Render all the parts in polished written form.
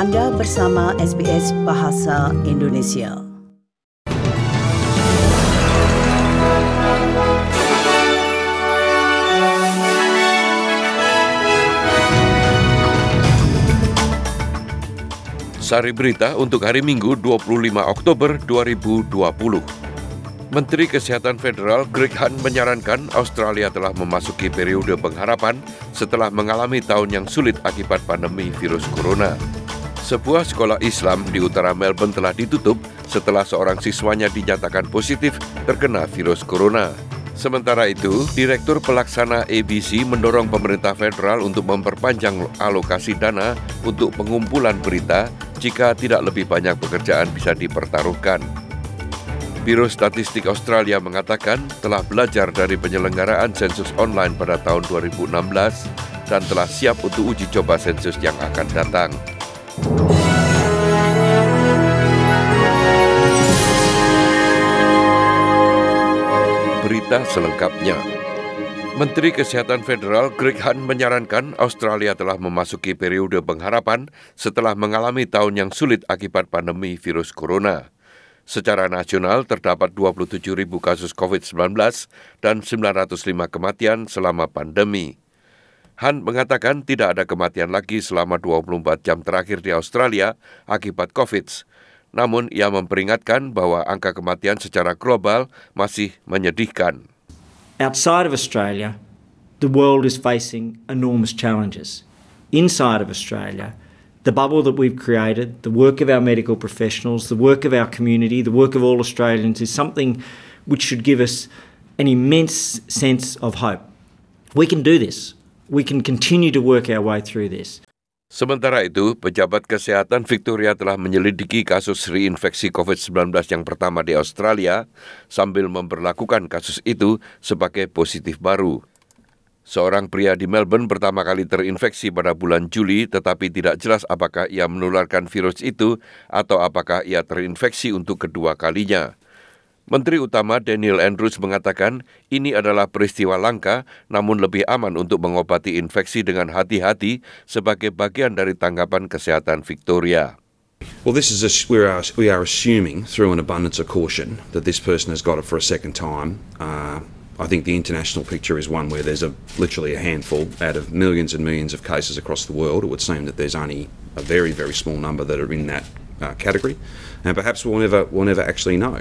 Anda bersama SBS Bahasa Indonesia. Sari berita untuk hari Minggu 25 Oktober 2020. Menteri Kesehatan Federal Greg Hunt menyarankan Australia telah memasuki periode pengharapan setelah mengalami tahun yang sulit akibat pandemi virus corona. Sebuah sekolah Islam di utara Melbourne telah ditutup setelah seorang siswanya dinyatakan positif terkena virus corona. Sementara itu, Direktur Pelaksana ABC mendorong pemerintah federal untuk memperpanjang alokasi dana untuk pengumpulan berita jika tidak lebih banyak pekerjaan bisa dipertaruhkan. Biro Statistik Australia mengatakan telah belajar dari penyelenggaraan sensus online pada tahun 2016 dan telah siap untuk uji coba sensus yang akan datang. Berita selengkapnya. Menteri Kesehatan Federal Greg Hunt menyarankan Australia telah memasuki periode pengharapan setelah mengalami tahun yang sulit akibat pandemi virus corona. Secara nasional terdapat 27,000 kasus COVID-19 dan 905 kematian selama pandemi. Hunt mengatakan tidak ada kematian lagi selama 24 jam terakhir di Australia akibat COVID. Namun ia memperingatkan bahwa angka kematian secara global masih menyedihkan. Outside of Australia, the world is facing enormous challenges. Inside of Australia, the bubble that we've created, the work of our medical professionals, the work of our community, the work of all Australians is something which should give us an immense sense of hope. We can do this. We can continue to work our way through this. Sementara itu, pejabat kesehatan Victoria telah menyelidiki kasus reinfeksi COVID-19 yang pertama di Australia sambil memperlakukan kasus itu sebagai positif baru. Seorang pria di Melbourne pertama kali terinfeksi pada bulan Juli tetapi tidak jelas apakah ia menularkan virus itu atau apakah ia terinfeksi untuk kedua kalinya. Menteri Utama Daniel Andrews mengatakan ini adalah peristiwa langka namun lebih aman untuk mengobati infeksi dengan hati-hati sebagai bagian dari tanggapan kesehatan Victoria. Well, this is we are assuming through an abundance of caution that this person has got it for a second time. I think the international picture is one where there's literally a handful out of millions and millions of cases across the world. It would seem that there's only a very, very small number that are in that category, and perhaps we'll never actually know.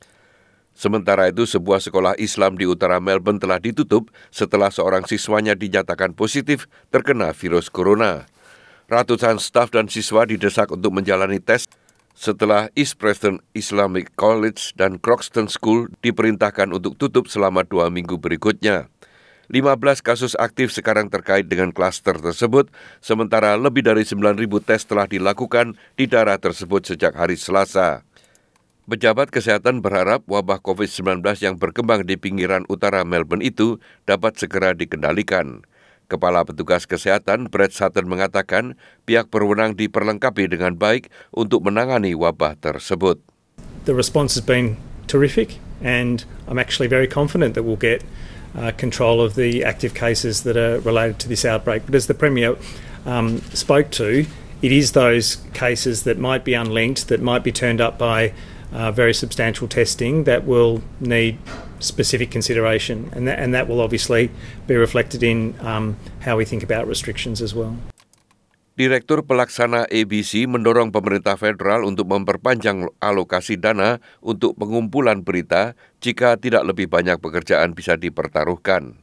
Sementara itu, sebuah sekolah Islam di utara Melbourne telah ditutup setelah seorang siswanya dinyatakan positif terkena virus corona. Ratusan staf dan siswa didesak untuk menjalani tes setelah East Preston Islamic College dan Croxton School diperintahkan untuk tutup selama 2 minggu berikutnya. 15 kasus aktif sekarang terkait dengan klaster tersebut, sementara lebih dari 9,000 tes telah dilakukan di daerah tersebut sejak hari Selasa. Pejabat kesehatan berharap wabah COVID-19 yang berkembang di pinggiran utara Melbourne itu dapat segera dikendalikan. Kepala Petugas Kesehatan Brett Sutton mengatakan pihak berwenang diperlengkapi dengan baik untuk menangani wabah tersebut. The response has been terrific and I'm actually very confident that we'll get control of the active cases that are related to this outbreak. But as the Premier spoke to, it is those cases that might be unlinked, that might be turned up by very substantial testing that will need specific consideration, and that will obviously be reflected in how we think about restrictions as well. Direktur Pelaksana ABC mendorong pemerintah federal untuk memperpanjang alokasi dana untuk pengumpulan berita jika tidak lebih banyak pekerjaan bisa dipertaruhkan.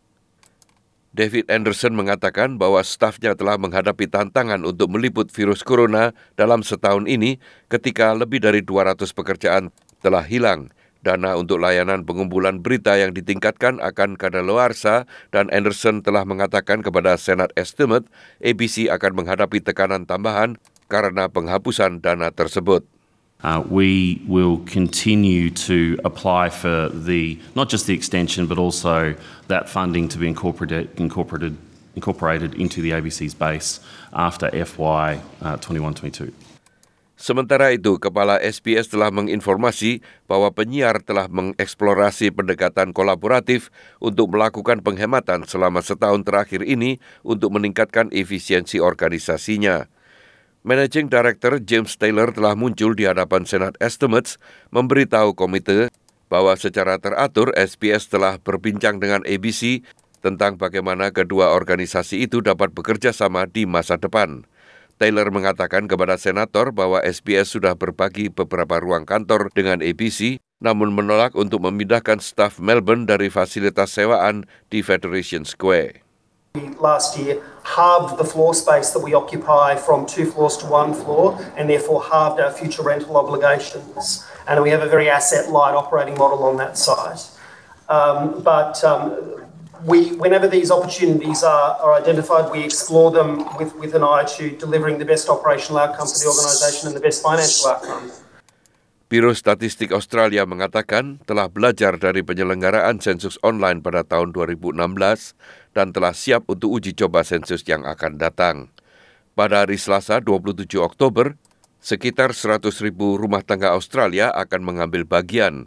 David Anderson mengatakan bahwa stafnya telah menghadapi tantangan untuk meliput virus corona dalam setahun ini ketika lebih dari 200 pekerjaan telah hilang. Dana untuk layanan pengumpulan berita yang ditingkatkan akan kadaluarsa dan Anderson telah mengatakan kepada Senate Estimate ABC akan menghadapi tekanan tambahan karena penghapusan dana tersebut. We will continue to apply for not just the extension but also that funding to be incorporated into the ABC's base after FY 21-22. Sementara itu, Kepala SBS telah menginformasi bahwa penyiar telah mengeksplorasi pendekatan kolaboratif untuk melakukan penghematan selama setahun terakhir ini untuk meningkatkan efisiensi organisasinya. Managing Director James Taylor telah muncul di hadapan Senate Estimates memberitahu komite bahwa secara teratur SBS telah berbincang dengan ABC tentang bagaimana kedua organisasi itu dapat bekerja sama di masa depan. Taylor mengatakan kepada senator bahwa SBS sudah berbagi beberapa ruang kantor dengan ABC, namun menolak untuk memindahkan staf Melbourne dari fasilitas sewaan di Federation Square. Last year halved the floor space that we occupy from 2 floors to 1 floor and therefore halved our future rental obligations. And we have a very asset-light operating model on that site. Whenever these opportunities are identified, we explore them with an eye to delivering the best operational outcome for the organisation and the best financial outcome. Biro Statistik Australia mengatakan telah belajar dari penyelenggaraan sensus online pada tahun 2016 dan telah siap untuk uji coba sensus yang akan datang. Pada hari Selasa 27 Oktober, sekitar 100,000 rumah tangga Australia akan mengambil bagian.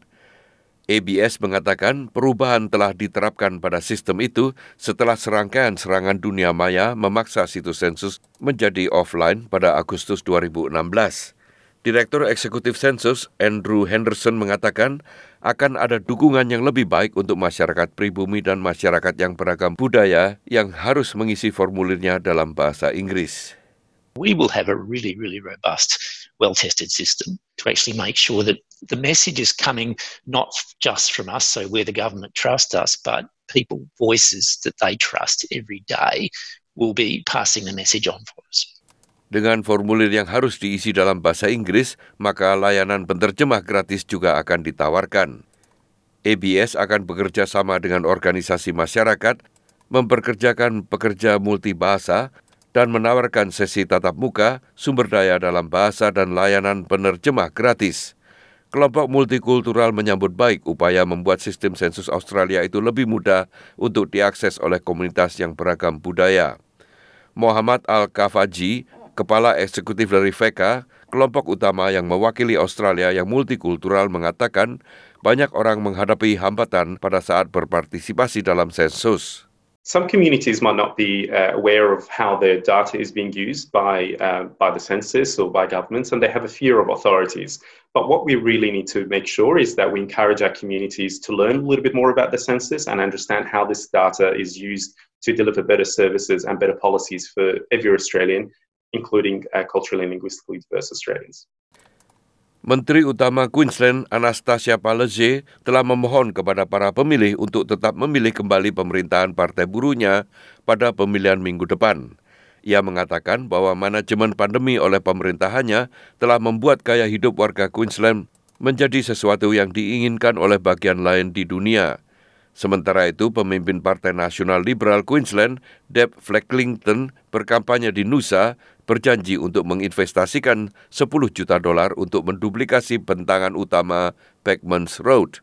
ABS mengatakan perubahan telah diterapkan pada sistem itu setelah serangkaian serangan dunia maya memaksa situs sensus menjadi offline pada Agustus 2016. Direktur Eksekutif Sensus Andrew Henderson mengatakan akan ada dukungan yang lebih baik untuk masyarakat pribumi dan masyarakat yang beragam budaya yang harus mengisi formulirnya dalam bahasa Inggris. We will have a really, really robust, well-tested system to actually make sure that the message is coming not just from us, so where the government trust us, but people voices that they trust every day will be passing the message on for us. Dengan formulir yang harus diisi dalam bahasa Inggris, maka layanan penterjemah gratis juga akan ditawarkan. ABS akan bekerja sama dengan organisasi masyarakat, memperkerjakan pekerja multibahasa, dan menawarkan sesi tatap muka, sumber daya dalam bahasa dan layanan penerjemah gratis. Kelompok multikultural menyambut baik upaya membuat sistem sensus Australia itu lebih mudah untuk diakses oleh komunitas yang beragam budaya. Muhammad Al-Kafaji, Kepala Eksekutif dari FECA, kelompok utama yang mewakili Australia yang multikultural, mengatakan banyak orang menghadapi hambatan pada saat berpartisipasi dalam sensus. Some communities might not be aware of how their data is being used by the census or by governments, and they have a fear of authorities. But what we really need to make sure is that we encourage our communities to learn a little bit more about the census and understand how this data is used to deliver better services and better policies for every Australian, including culturally and linguistically diverse Australians. Menteri Utama Queensland Anastasia Palaszczuk telah memohon kepada para pemilih untuk tetap memilih kembali pemerintahan Partai Buruhnya pada pemilihan minggu depan. Ia mengatakan bahwa manajemen pandemi oleh pemerintahannya telah membuat gaya hidup warga Queensland menjadi sesuatu yang diinginkan oleh bagian lain di dunia. Sementara itu, pemimpin Partai Nasional Liberal Queensland, Deb Flecklington, berkampanye di Nusa, berjanji untuk menginvestasikan $10 juta untuk menduplikasi bentangan utama Beckmans Road.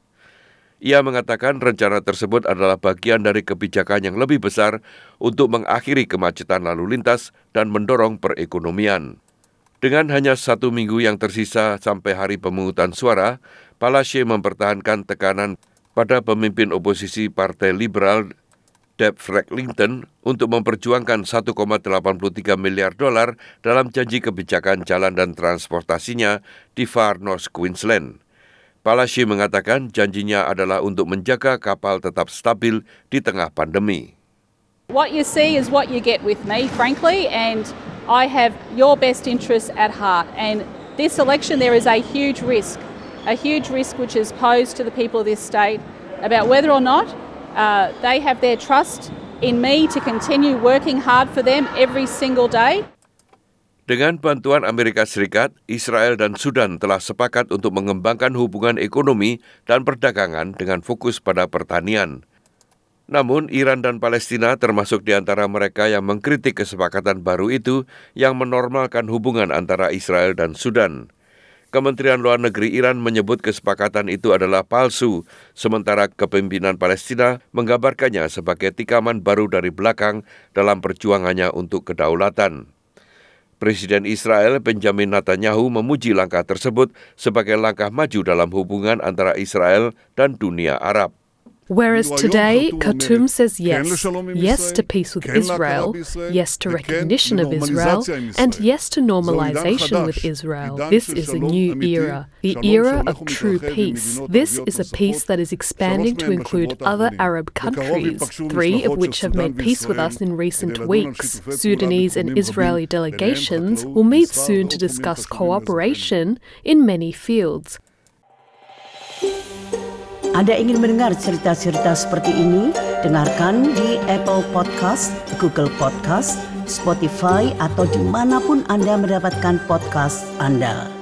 Ia mengatakan rencana tersebut adalah bagian dari kebijakan yang lebih besar untuk mengakhiri kemacetan lalu lintas dan mendorong perekonomian. Dengan hanya 1 minggu yang tersisa sampai hari pemungutan suara, Palaszczuk mempertahankan tekanan pada pemimpin oposisi Partai Liberal Deb Flecklington untuk memperjuangkan $1,83 miliar dalam janji kebijakan jalan dan transportasinya di Far North Queensland. Palaszczuk mengatakan janjinya adalah untuk menjaga kapal tetap stabil di tengah pandemi. What you see is what you get with me, frankly, and I have your best interests at heart. And this election there is a huge risk which is posed to the people of this state about whether or not they have their trust in me to continue working hard for them every single day. Dengan bantuan Amerika Serikat, Israel dan Sudan telah sepakat untuk mengembangkan hubungan ekonomi dan perdagangan dengan fokus pada pertanian. Namun, Iran dan Palestina termasuk di antara mereka yang mengkritik kesepakatan baru itu yang menormalkan hubungan antara Israel dan Sudan. Kementerian Luar Negeri Iran menyebut kesepakatan itu adalah palsu, sementara kepemimpinan Palestina menggambarkannya sebagai tikaman baru dari belakang dalam perjuangannya untuk kedaulatan. Presiden Israel Benjamin Netanyahu memuji langkah tersebut sebagai langkah maju dalam hubungan antara Israel dan dunia Arab. Whereas today, Khartoum says yes. Yes to peace with Israel, yes to recognition of Israel, and yes to normalization with Israel. This is a new era, the era of true peace. This is a peace that is expanding to include other Arab countries, 3 of which have made peace with us in recent weeks. Sudanese and Israeli delegations will meet soon to discuss cooperation in many fields. Anda ingin mendengar cerita-cerita seperti ini? Dengarkan di Apple Podcast, Google Podcast, Spotify, atau dimanapun Anda mendapatkan podcast Anda.